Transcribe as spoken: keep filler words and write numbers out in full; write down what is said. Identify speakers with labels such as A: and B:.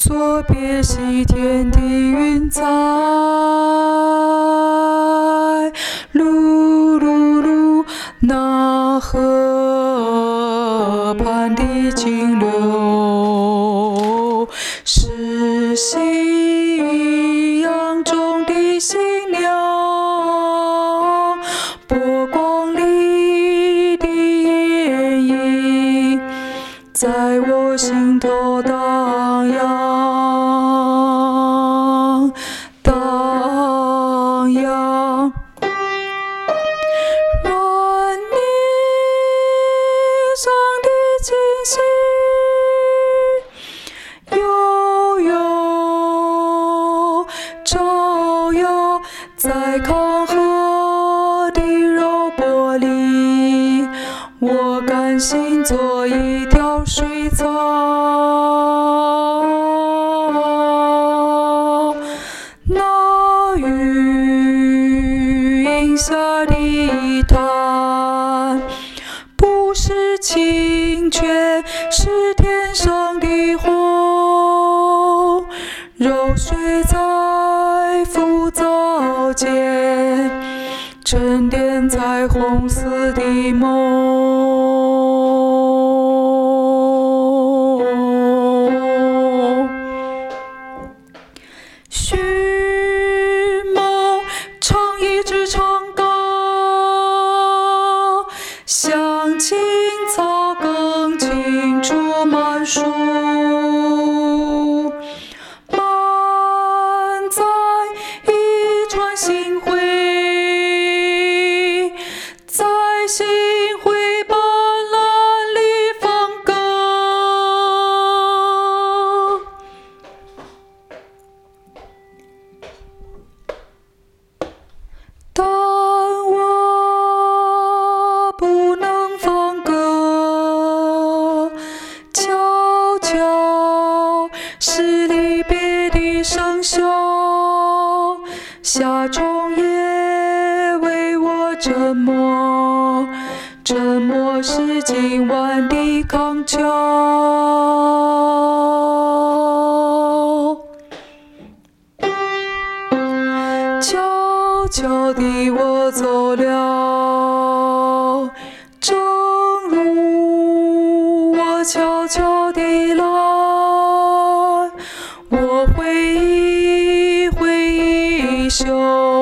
A: 作别西天的云彩，噜噜噜，那河畔的金柳，是夕阳中的新娘，波光里的艳影，在我心头荡漾，荡漾。软泥上的惊喜，悠悠照耀在康河的柔波里，我甘心做一条水草。那云下的滩，不是清泉，是天上的虹，柔水在浮藻间，沉淀彩虹似的梦。寻梦唱一支长歌，向青草更青出满树，满载一船星辉，在星辉斑斓里放歌。但我不能放歌，悄悄是离别的笙箫，夏虫也为我沉默，沉默是今晚的康桥。悄悄地我走了，正如我悄悄地来，我挥一挥衣袖。